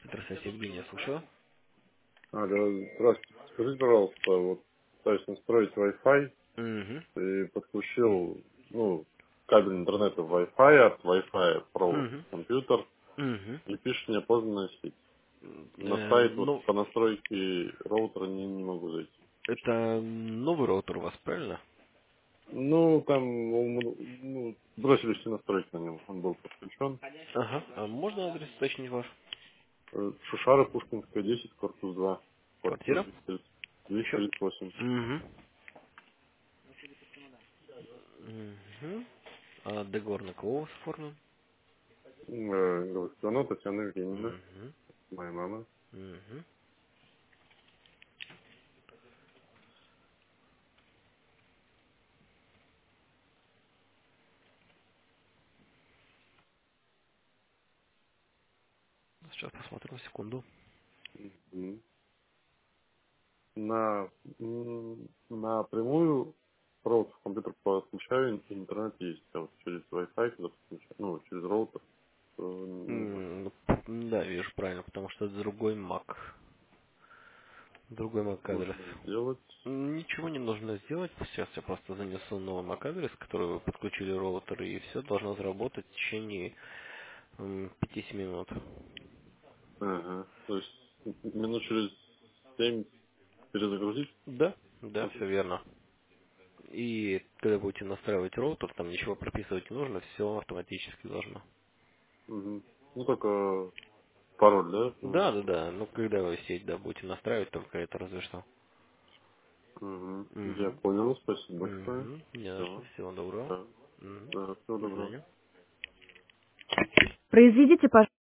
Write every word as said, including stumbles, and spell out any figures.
Здравствуйте, Евгений, слушаю. Алло, здравствуйте. Скажите, пожалуйста, вот пытаюсь настроить Wi-Fi Угу. и подключил, ну, кабель интернета в Wi-Fi, от Wi-Fi провод Угу. в компьютер Угу. и пишет неопознанная сеть. На Э, сайт вот ну, по настройке роутера не, не могу зайти. это новый роутер у вас, правильно? Ну, там ну, ну, бросили все настройки на нем, он был подключен. Ага. А можно адрес уточнить ваш? Э, Шушара, Пушкинская, десять, корпус два, квартира Квартира? двести Счет? тридцать восемь. Угу. Угу. А договор на кого у вас оформлен? Галактиону Татьяна Евгеньевна, Угу. моя мама. Угу. Сейчас посмотрим, секунду. Мгм. На, м, напрямую провод в компьютер подключаю, интернет есть, а вот через Wi-Fi, когда подключаю, ну, через роутер, то не могу. М, ну, Да, вижу правильно, потому что это другой Mac. Другой Mac адрес. Нужно сделать. Ничего не нужно сделать. Сейчас я просто занесу новый Mac адрес, который вы подключили роутер, и все должно заработать в течение м, пяти-семи минут. Ага. То есть м- минут через семь перезагрузить Да, да, все компьютер. верно. И когда будете настраивать роутер, там ничего прописывать не нужно, все автоматически должно. Мгм. Ну, только пароль, да, Да, нужно? да, да. Ну, когда вы сеть, да, будете настраивать, только это разве что. Угу. Я Угу. понял, спасибо большое. Угу. Не за что. Все. Всего доброго. Да. Мгм. Да, всего До доброго. свидания. Произведите, пожалуйста.